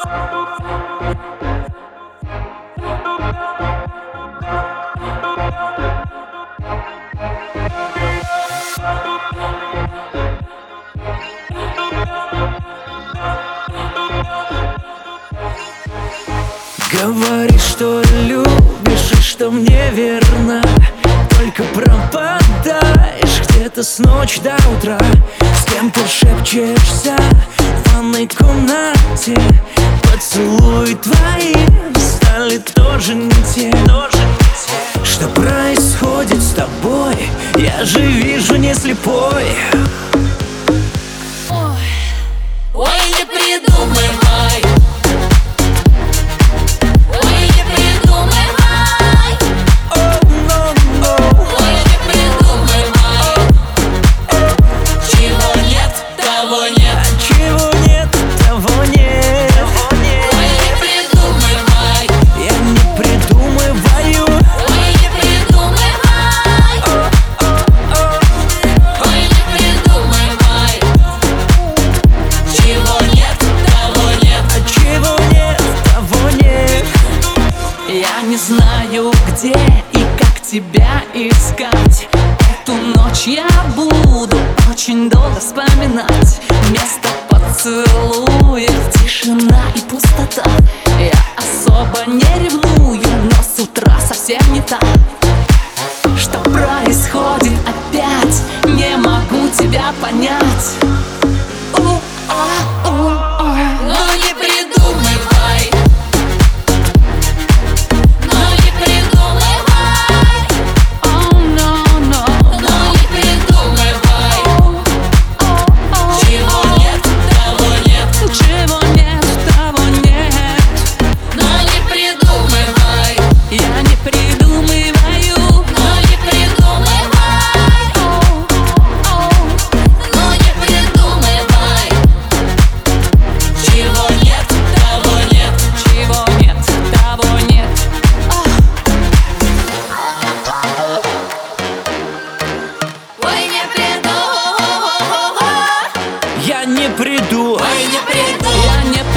Говоришь, что любишь и что мне верно, только пропадаешь где-то с ночи до утра. С кем-то шепчешься в ванной комнате. Поцелуи твои стали тоже не те. Что происходит с тобой? Я же вижу не слепой. Ой, не придумывай. Я не знаю, где и как тебя искать. Эту ночь я буду очень долго вспоминать. Место поцелуев, тишина и пустота. Я особо не ревную, но с утра совсем не так. Что происходит опять? Не могу тебя понять. Ну не придумывай. Я не приду, Ой, не приду. я не